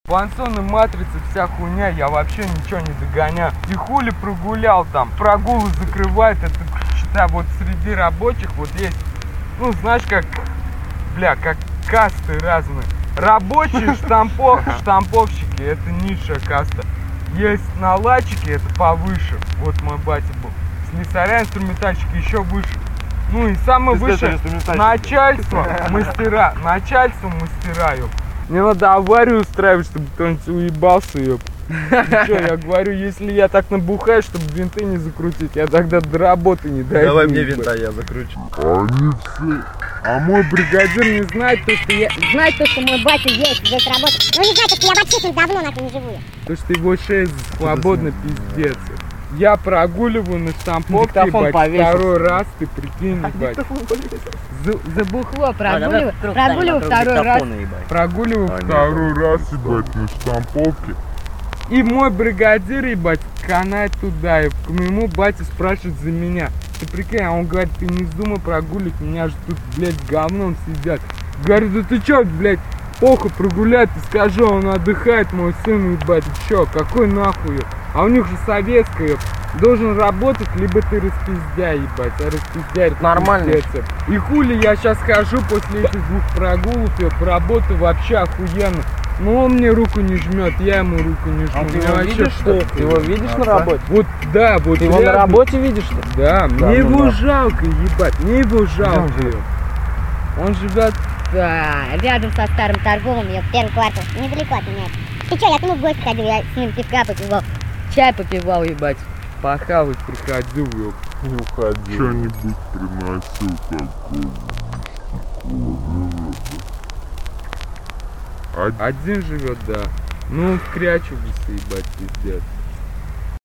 Пансоны, матрицы, вся хуйня, я вообще ничего не догоняю. И хули прогулял там, прогулы закрывает, это, считай, вот среди рабочих вот есть, ну, знаешь, как, бля, как касты разные. Рабочие штамповщики, это низшая каста. Есть наладчики, это повыше, вот мой батя был. Слесаря, инструментальщики еще выше. Ну и самое выше начальство, мастера, ёп. Мне надо аварию устраивать, чтобы кто-нибудь уебался, ёп. Чё, я говорю, если я так набухаю, чтобы винты не закрутить, я тогда до работы не дойду. Давай мне винта, я закручу. Они все... А мой бригадир не знает то, что я... Знает то, что мой батя здесь работает. Но не знает, что я вообще тут давно нахуй не живу. То, что его шея свободно, пиздец. Я прогуливаю на штамповке, ебать, второй раз, ты прикинь, ебать. Забухло, прогуливаю второй раз. Прогуливаю второй раз, ебать, на штамповке. И мой бригадир, ебать, канает туда, и к моему бате спрашивает за меня. Ты прикинь, а он говорит, ты не вздумай прогуливать, меня же тут, блядь, говном сидят. Говорит, да ты чё, блядь, похуй прогулять, ты скажи, он отдыхает, мой сын, ебать, ты чё, какой нахуй, а у них же советская, должен работать, либо ты распиздяй, ебать, а распиздяй, это нормально. Пиздец. И хули я сейчас хожу после этих двух прогулок, я поработаю вообще охуенно. Но он мне руку не жмет, я ему руку не жму. А ты его видишь, что? Ты его видишь на работе? Вот, да, вот. Ты его на работе видишь, что? Да, мне его жалко, ебать, мне его жалко. Он живет рядом со старым торговым, я в первый квартал, недалеко от меня. Ты чё, я к нему в гости ходил, я с ним пивка попивал, чай попивал, ебать. Похавать приходил, ёп. Не уходи. Что-нибудь приносил такого. Один живет, да. Ну, в Крячугусе, ебать, пиздец.